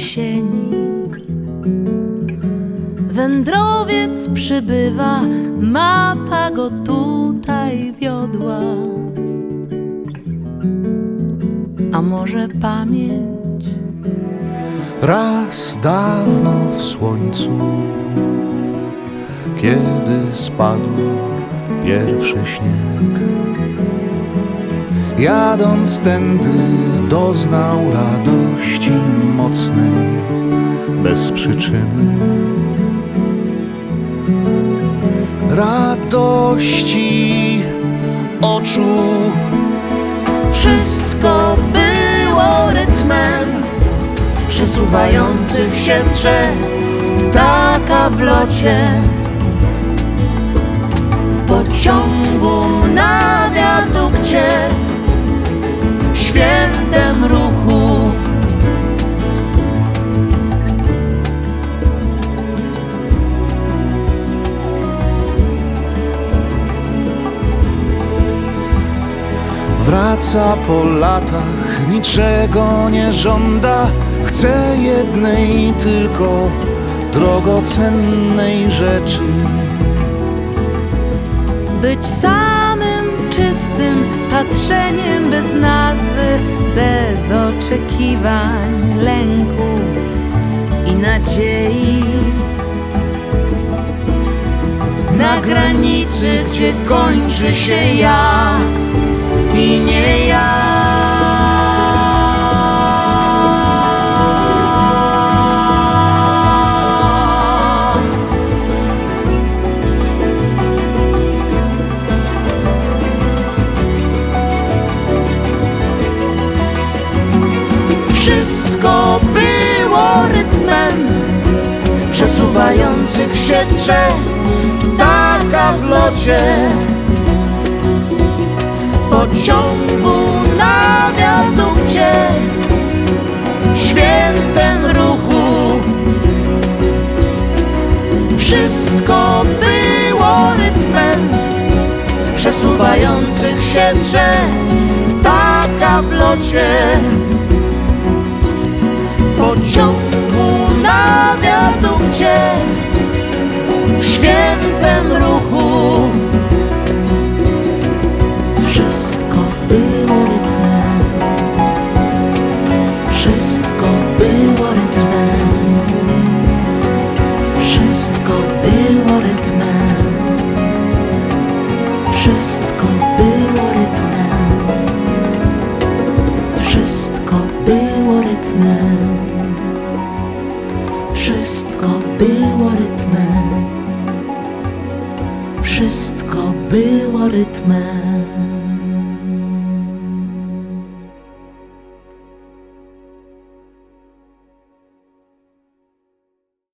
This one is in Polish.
jesieni. Wędrowiec przybywa, mapa go tutaj wiodła. A może pamięć? Raz dawno w słońcu, kiedy spadł pierwszy śnieg, jadąc tędy doznał radości mocnej, bez przyczyny. Radości oczu, Wszystko było rytmem przesuwających się drzew, ptaka w locie, pociągu na wiadukcie, świętem ruchu. wraca po latach, niczego nie żąda, chce jednej tylko drogocennej rzeczy. Być samym czystym patrzeniem bez nazwy, bez oczekiwań, lęków i nadziei. Na granicy, gdzie kończy się ja i nie ja. Wszystko było rytmem przesuwających się drzew, ptaka w locie, pociągu na wiadukcie, świętem ruchu. Wszystko było rytmem przesuwających się drzew, ptaka w locie, pociągu na wiadukcie, świętem ruchu. Wszystko było rytmem, wszystko było rytmem, wszystko było rytmem, wszystko było rytmem, wszystko było rytmem, wszystko było rytmem, wszystko było rytmem.